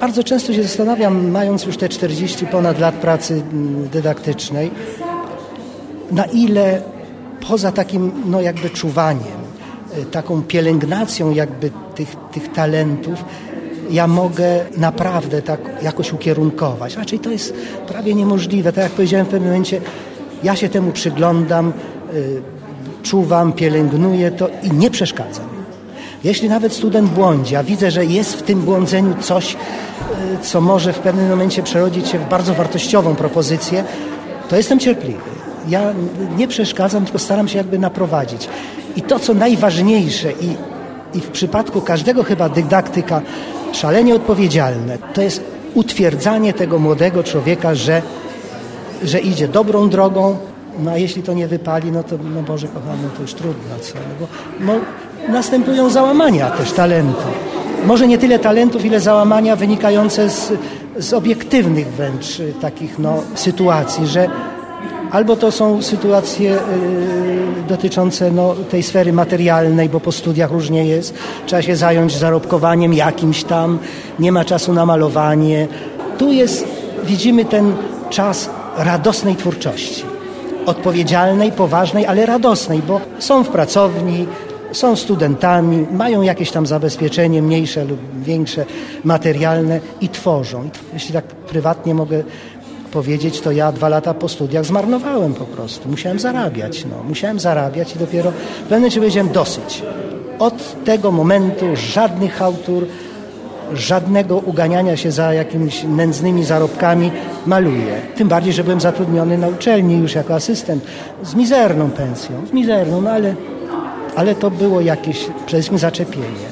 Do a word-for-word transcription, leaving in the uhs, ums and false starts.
bardzo często się zastanawiam, mając już te czterdzieści ponad lat pracy dydaktycznej, na ile poza takim no jakby czuwaniem, taką pielęgnacją jakby tych, tych talentów, ja mogę naprawdę tak jakoś ukierunkować. Raczej to jest prawie niemożliwe. Tak jak powiedziałem w pewnym momencie, ja się temu przyglądam, y, czuwam, pielęgnuję to i nie przeszkadzam. Jeśli nawet student błądzi, a widzę, że jest w tym błądzeniu coś, y, co może w pewnym momencie przerodzić się w bardzo wartościową propozycję, to jestem cierpliwy. Ja nie przeszkadzam, tylko staram się jakby naprowadzić. I to, co najważniejsze i, i w przypadku każdego chyba dydaktyka szalenie odpowiedzialne, to jest utwierdzanie tego młodego człowieka, że, że idzie dobrą drogą, no a jeśli to nie wypali, no to no Boże kochany, to już trudno, co? No bo no, następują załamania też talentów. Może nie tyle talentów, ile załamania wynikające z, z obiektywnych wręcz takich no, sytuacji, że albo to są sytuacje y, dotyczące no, tej sfery materialnej, bo po studiach różnie jest. Trzeba się zająć zarobkowaniem jakimś tam, nie ma czasu na malowanie. Tu jest, widzimy ten czas radosnej twórczości. Odpowiedzialnej, poważnej, ale radosnej, bo są w pracowni, są studentami, mają jakieś tam zabezpieczenie mniejsze lub większe, materialne i tworzą. Jeśli tak prywatnie mogę powiedzieć, to ja dwa lata po studiach zmarnowałem po prostu. Musiałem zarabiać, no. Musiałem zarabiać i dopiero w pewnym momencie powiedziałem dosyć. Od tego momentu żadnych chałtur, żadnego uganiania się za jakimiś nędznymi zarobkami, maluję. Tym bardziej, że byłem zatrudniony na uczelni już jako asystent z mizerną pensją, z mizerną, no ale, ale to było jakieś przede wszystkim zaczepienie.